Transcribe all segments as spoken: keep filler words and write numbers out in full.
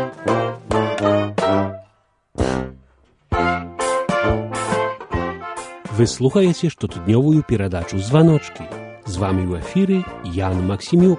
Вы слухаєте штотидньовую передачу «Звоночки». З вами в ефірі Ян Максимюк.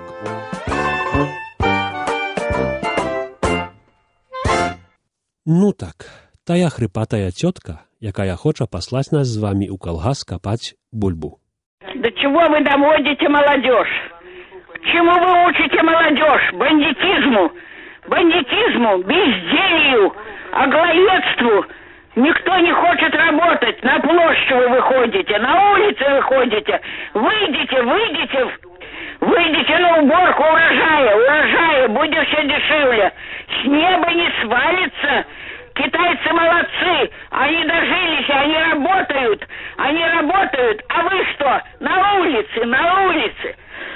Ну так, тая хрипатая тетка, якая хоча послать нас з вами у колгас копать бульбу. До чего вы доводите молодежь? Чему вы учите молодежь? Бандитизму, бандитизму, безделью, оглоедству. Никто не хочет работать. На площадь вы выходите, на улицы выходите. Выйдите, выйдите, выйдите на уборку урожая, урожая, будет все дешевле. С неба не свалится. Китайцы молодцы, они дожились, они работают, они работают. А вы что? На улице, на улице.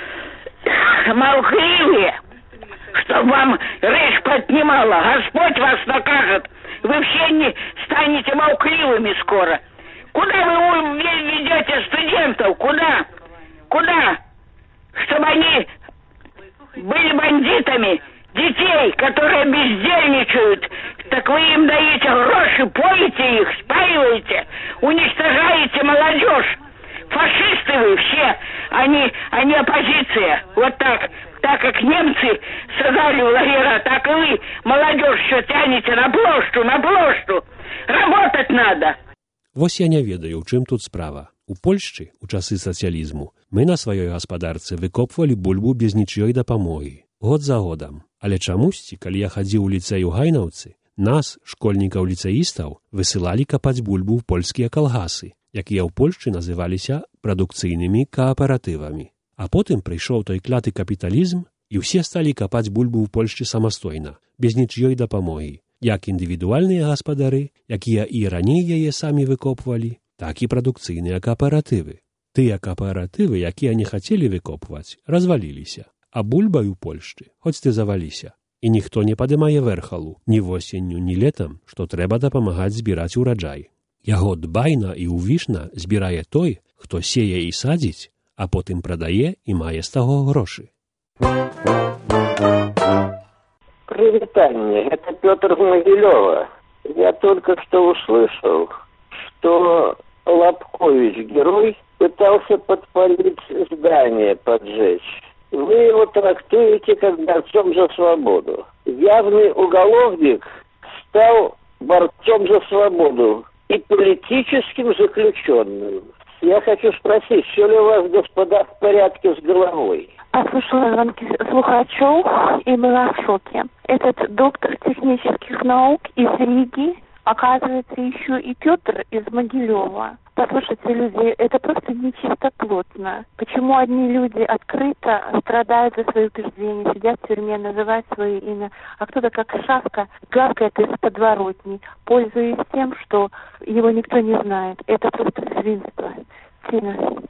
Молчаливые, чтоб вам речь поднимала. Господь вас накажет. Вы все не станете молчаливыми скоро. Куда вы ведете студентов? Куда? Куда? Чтобы они были бандитами. Детей, которые бездельничают, так вы им даете гроши, поете их, спаиваете, уничтожаете молодежь. Фашисты вы все, они, они оппозиция. Вот так. Так как немцы сажали в лагеря, так и вы, молодежь, что тянете на площадь, на площадь. Работать надо. Вось я не ведаю, у чым тут справа. У Польшчы, у часы сацыялізму, мы на сваёй гаспадарцы выкопвалі бульбу без нічыёй дапамогі. Год за годам. Але чамусьці, калі я хадзіў у ліцэй у Гайнаўцы, нас, школьнікаў-ліцэістаў, высылалі капаць бульбу ў польскія калгасы, якія ў Польшчы называліся прадукцыйнымі кааператывамі. А потым прыйшоў той кляты капіталізм, і ўсе сталі капаць бульбу ў Польшчы самастойна, без нічыёй дапамогі, як індывідуальныя гаспадары, якія і раней яе самі выкопвалі, так і прадукцыйныя кааператывы. Тыя кааператывы, якія не хацелі выкопваць, разваліліся, а бульбай у Польшчы хоць ты заваліся. І ніхто не падымае вэрхалу ні восенню, ні летам, што трэба дапамагаць збіраць ураджай. Яго дбайна і ўвішна збірае той, хто сее і садзіць, а потым прадае і мае з таго грошы. Привитание, это Петр Могилёва. Я только что услышал, что Лобкович, герой, пытался подпалить здание, поджечь. Вы его трактуете как борцом за свободу. Явный уголовник стал борцом за свободу и политическим заключенным. Я хочу спросить, все ли у вас, господа, в порядке с головой? Послушала звонки слухачев и была в шоке. Этот доктор технических наук из Риги, оказывается, еще и Петр из Могилева. Послушайте, люди, это просто нечистоплотно. Почему одни люди открыто страдают за свои убеждения, сидят в тюрьме, называют свое имя, а кто-то как шавка гавкает из подворотни, пользуясь тем, что его никто не знает. Это просто свинство. Свинство.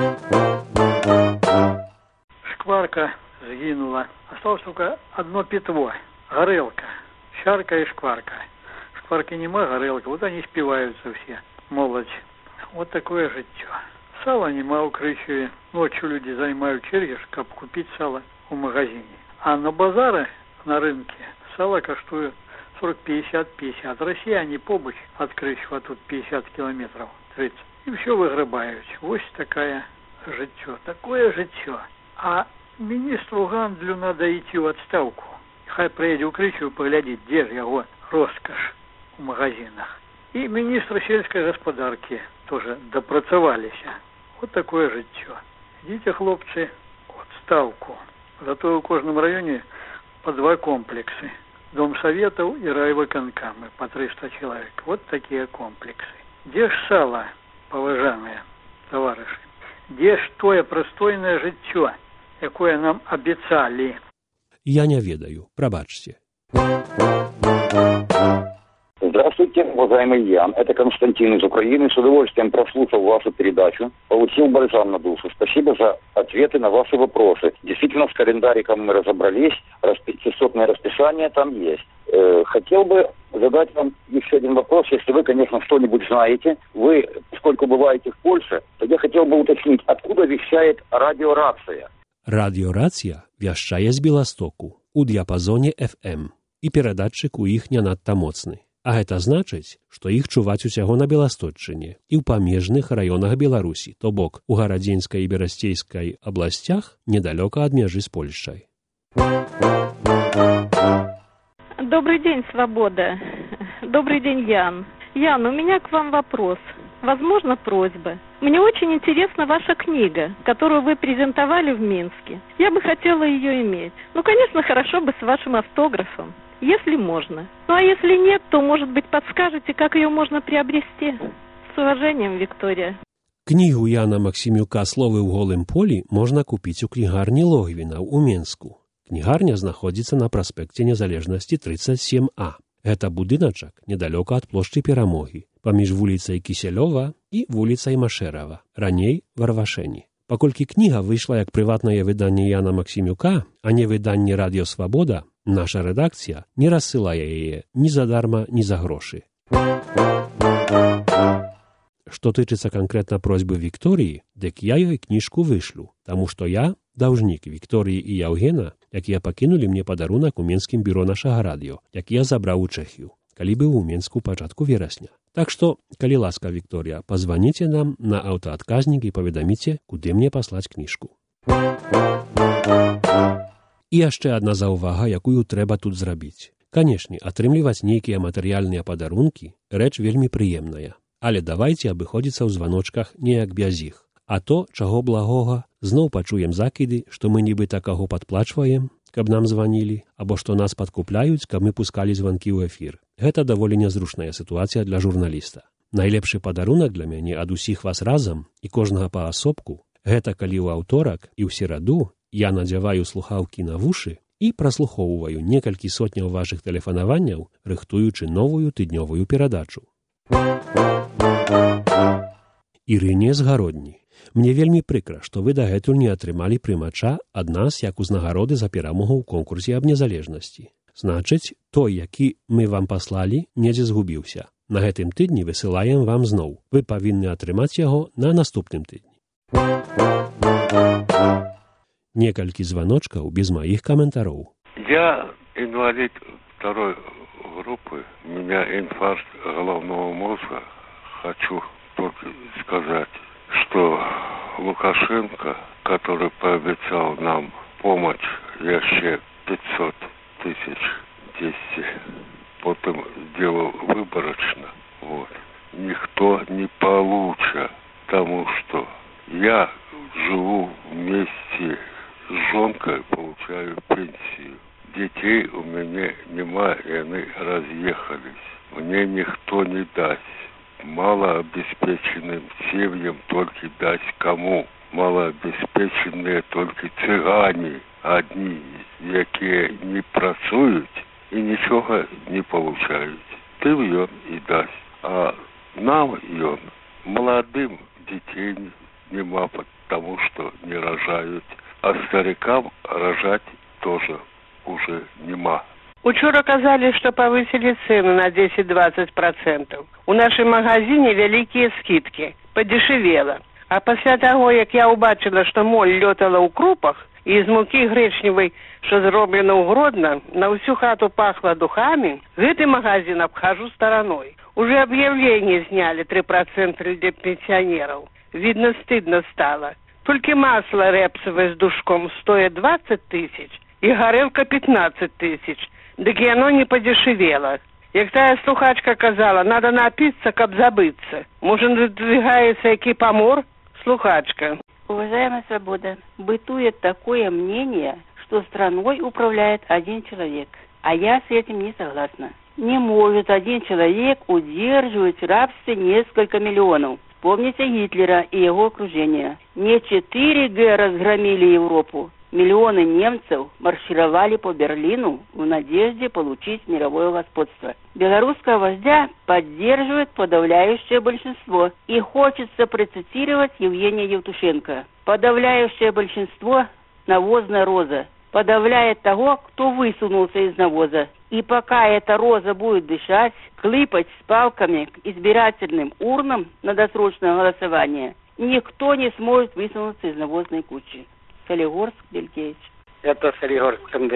Шкварка сгинула. Осталось только одно пятво. Горелка. Шарка и шкварка. Шкварки нема, горелка. Вот они спиваются все. Молодь. Вот такое життя. Сала нема у Крыщеве. Ночью люди займают черги, чтобы купить сало в магазине. А на базаре, на рынке, сало коштует сорок пятьдесят пятьдесят. Россияне побач от Крыщева, тут пятьдесят километров, тридцать. И все выгребают. Вот такая життя. Такое життя. А министру гандлю надо идти в отставку. Хай приедет у Крыщева поглядеть, где же его роскошь в магазинах. И министры сельской господарки тоже допрацовались. Вот такое життя. Идите, хлопцы, в отставку. Зато в каждом районе по два комплексы. Дом советов и райвыконкамы по триста человек. Вот такие комплексы. Где ж сало, поважанные товарищи? Где ж тое простойное життя, якое нам обещали? Я не ведаю, пробачьте. Здравствуйте, уважаемый Ян. Это Константин из Украины. С удовольствием прослушал вашу передачу. Получил бальзам на душу. Спасибо за ответы на ваши вопросы. Действительно, с календариком мы разобрались. Частотное расписание там есть. Э, хотел бы задать вам еще один вопрос. Если вы, конечно, что-нибудь знаете. Вы, поскольку бываете в Польше, то я хотел бы уточнить, откуда вещает радиорация. Радиорация вещает с Белостоку у диапазоне эф эм. і перадатчык у іх не надта моцны. А гэта значыць, што іх чуваць усяго на Беласточчыне і ў памежных раёнах Беларусі, то бок у Гарадзенскай і Берасцейскай абласцях недалёка ад мяжы з Польшчай. Добрый день, Свобода. Добрый день, Ян. Ян, у меня к вам вопрос. Возможно, просьба. Мне очень интересна ваша книга, которую вы презентовали в Минске. Я бы хотела ее иметь. Ну, конечно, хорошо бы с вашим автографом, если можно. Ну, а если нет, то, может быть, подскажете, как ее можно приобрести? С уважением, Виктория. Кнігу Яна Максимюка «Словы ў голым полі» можна купіць у кнігарні Логвіна ў Менску. Кнігарня знаходзіцца на праспекце Незалежнасці тридцать семь А. Гэта будыначак недалёка ад плошчы Перамогі, паміж вуліцай Кісялёва і вуліцай Машэрава, раней Варвашэні. Паколькі кніга выйшла як прыватнае выданне Яна Максимюка, а не выданне «Радіё Свабода», наша рэдакцыя не рассылае яе ні задарма, ні за грошы. Што тычыцца канкрэтна просьбы Вікторыі, дык я ёй кніжку вышлю, таму што я даўжнік Вікторыі і Яўгена, якія пакінулі мне падарунак у Менскім бюро нашага радыё, які я забраў у Чэхію, калі быў у Менску пачатку верасня. Так што, калі ласка, Вікторія, пазваніце нам на аўтаадказнік і паведаміце, куды мне паслаць кніжку. І яшчэ адна заўвага, якую трэба тут зрабіць. Канешне, атрымліваць нейкія матэрыяльныя падарункі – рэч вельмі прыемная. Але давайце абыходзіцца ў званочках неяк без іх. А то, чаго благога, зноў пачуем закіды, што мы нібыта каго падплачваем, каб нам званілі, або што нас падкупляюць, каб мы пускалі званкі ў эфір. Гэта даволі нязручная сітуацыя для журналіста. Найлепшы падарунак для мяне ад усіх вас разам і кожнага паасобку – гэта калі ў аўторак і ў сераду я надзяваю слухаўкі на вушы і праслухоўваю некалькі сотняў вашых тэлефанаванняў, рыхтуючы новую тыднёвую перадачу. Ірыне з Гародні. Мне вельмі прыкра, што вы дагэтуль не атрымалі прымача ад нас як узнагароды за перамогу ў конкурсе аб незалежнасці. Значыць, той, які мы вам паслалі, недзе згубіўся. На гэтым тыдні высылаем вам зноў. Вы павінны атрымаць яго на наступным тыдні. Некалькі званочкаў без маіх каментароў. Я инвалид второй группы. У меня инфаркт головного мозга. Хочу только сказать, что Лукашенко, который пообещал нам помощь еще пятьсот тысяч двести, потом сделал выборочно, вот, никто не получит, потому что я живу вместе с жонкой, получаю пенсию. Детей у меня нема, и они разъехались. Мне никто не даст. Малообеспеченным семьям только дать кому? Малообеспеченные только цыгане одни, які не працують і нічого не получають. Ты ён и даст. А нам ён, молодым детей нема, потому что не рожают. А старикам рожать тоже уже нема. Учора казалі, што павысілі цены на десять-двадцать процентов. У нашым магазине вялікія скидкі, падешевела. А пасля таго, як я ўбачыла, што моль лётала ў крупах, і з мукі грэчневай, што зроблена ў Гродна, на ўсю хату пахла духамі, гэты магазин абхажу стараной. Уже объявление сняли три процента для пенсионеров. Видно, стыдно стало. Только масло репсовое с душком стоит двадцать тысяч, и горелка пятнадцать тысяч. Так и оно не подешевело. Як тая слухачка казала, надо напиться, как забыться. Может, надвигается який помор? Слухачка. Уважаемая Свобода, бытует такое мнение, что страной управляет один человек. А я с этим не согласна. Не может один человек удерживать в рабстве несколько миллионов. Вспомните Гитлера и его окружение. Не четыре Г разгромили Европу. Миллионы немцев маршировали по Берлину в надежде получить мировое господство. Белорусского вождя поддерживает подавляющее большинство. И хочется процитировать Евгения Евтушенко. Подавляющее большинство – навозная роза. Подавляет того, кто высунулся из навоза. И пока эта роза будет дышать, клыпать с палками к избирательным урнам на досрочное голосование, никто не сможет высунуться из навозной кучи. Солигорск, Белькевич. Это Солигорск, Андрей.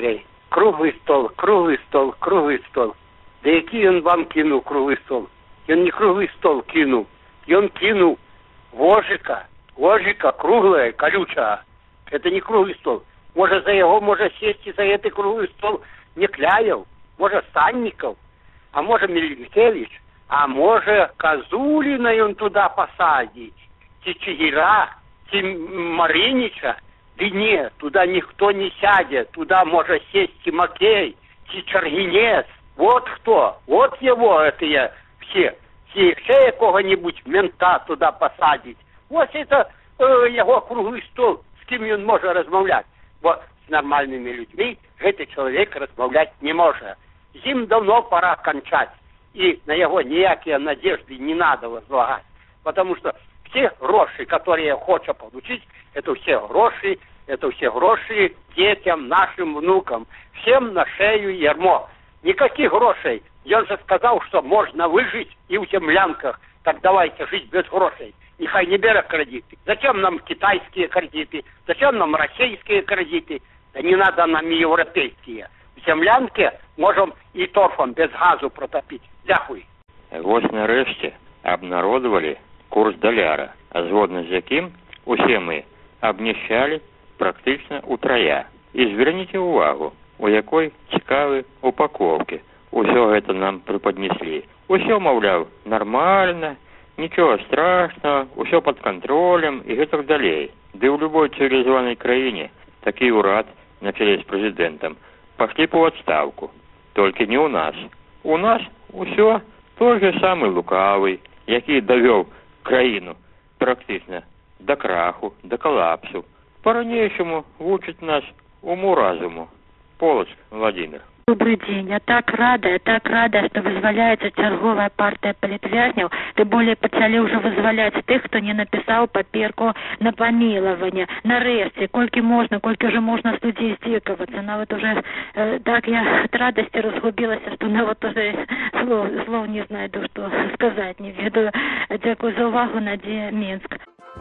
круглый стол, круглый стол, круглый стол. Да який он вам кинул круглый стол? Он не круглый стол кинул, и он кинул ложика, ложика круглая, колючая. Это не круглый стол. Может, за его, может, сесть и за этот круглый стол не Кляев, может, Санников, а может, Милинкевич, а может, Козулина он туда посадить, ти Чигира, ти Маринича. Да нет, туда никто не сядет, туда может сесть Тимакей, ти Чаргинец. Вот кто, вот его это я все, все, все якого-нибудь мента туда посадить. Вот это э, его круглый стол, с кем он может размовлять. Вот с нормальными людьми этот человек размовлять не может. Им давно пора кончать, и на его никакие надежды не надо возлагать. Потому что все гроши, которые хочет получить, это все гроши, это все гроши детям, нашим внукам, всем на шею ярмо. Никаких грошей. Я же сказал, что можно выжить и в землянках. Так давайте жить без грошей. Нехай не берет кредиты. Зачем нам китайские кредиты? Зачем нам российские кредиты? Да не надо нам и европейские. В землянке можем и торфом без газу протопить. Дякую. Вось нарешті обнародовали курс доляра, а згодно з яким усе ми обніщали практично утрая. І зверніть увагу, у якой цікавій упаковці усё гэта нам преподнесли. Усё, маўляў, нормально, ничего страшного, усё под контролем и так далее. Да и в любой цивилизованной краине такие урад на челе с президентом пошли по отставку. Только не у нас. У нас усё той же самый лукавый, який довел краину практично до краху, до коллапсу. По-ранейшему учит нас уму-разуму. Полоцк, Владимир. Добрый день. Я так рада, я так рада, что вызволяется черговая партия политвязнів. Тем более пачали уже вызволять тех, кто не написал паперку на помилование. Нарешті, кольки можно, кольки уже можно с людей стикиваться. Но вот уже э, так я от радости разгубилась, что на вот уже слов, слов не знаю, что сказать не веду. Дякую за увагу, Надія, Мінськ.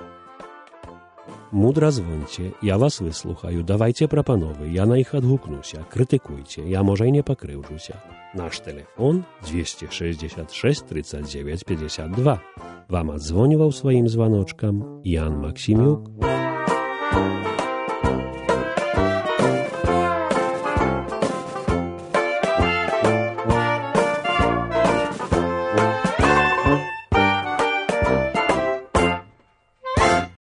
Мудра звоньте, я вас выслухаю, давайте прапановы, я на іх адгукнуся, крытыкуйце, я можа і не пакрыўджуся. Наш телефон двести шестьдесят шесть тридцать девять пятьдесят два. Вам адзвоніваў сваім званочкам Ян Максімюк.